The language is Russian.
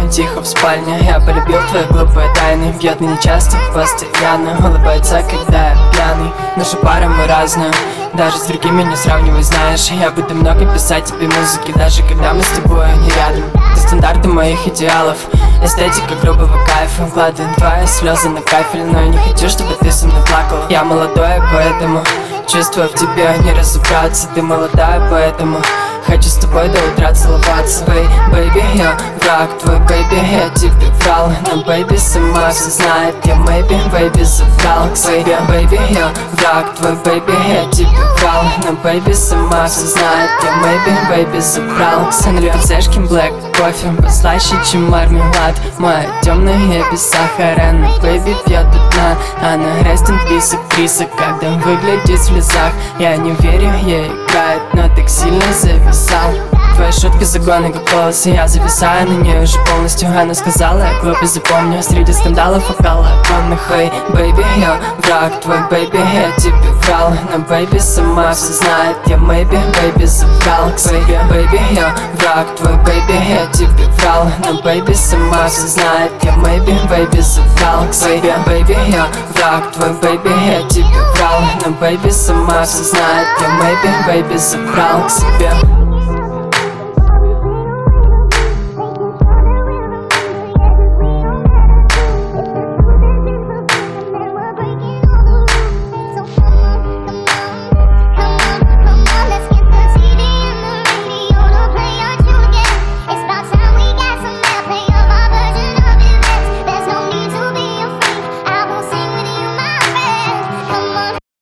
очень тихо в спальне. Я полюбил твои глупые тайны. Бьет меня часто, постоянно. Улыбается, когда я пьяный. Наша пара, мы разная. Даже с другими не сравнивай, знаешь. Я буду много писать тебе музыки, даже когда мы с тобой не рядом. Ты стандарты моих идеалов, эстетика грубого кайфа. Вкладываю твои слезы на кафель, но я не хочу, чтобы ты со мной плакала. Я молодой, поэтому чувствую в тебе не разобраться. Ты молодая, поэтому хочу с тобой до утра целоваться. Бэйби, я враг твой, бэйби, я тебе врал. Но бэйби сама все знает, я бэйби забрал к себе. Бэйби, я враг твой, бэйби, я тебе врал. Но бэйби сама все знает, я бэйби забрал. Санрю Зешкин Блэк, кофе послаще, чем мармелад. Моя темная без сахара, но бэйби пьет до дна. Она рестинг бис актриса, когда выглядит в слезах. Я не верю, ей играет, но так сильно зависает. Твои шутки загоны как волосы, я зависаю на ней уже полностью. Она сказала, я глупо запомню среди скандалов околотонных. Эй, бэйби, я враг твой, бэйби, я тебе врал. Но бэйби сама все знает, я бэйби забрал к себе. Бэйби, я враг твой, бэйби, я тебе врал. Но бэйби сама все знает, я бэйби забрал к себе. Бэйби, я враг твой, бэйби, я тебе врал. Но бэйби сама все знает, я бэйби забрал к себе.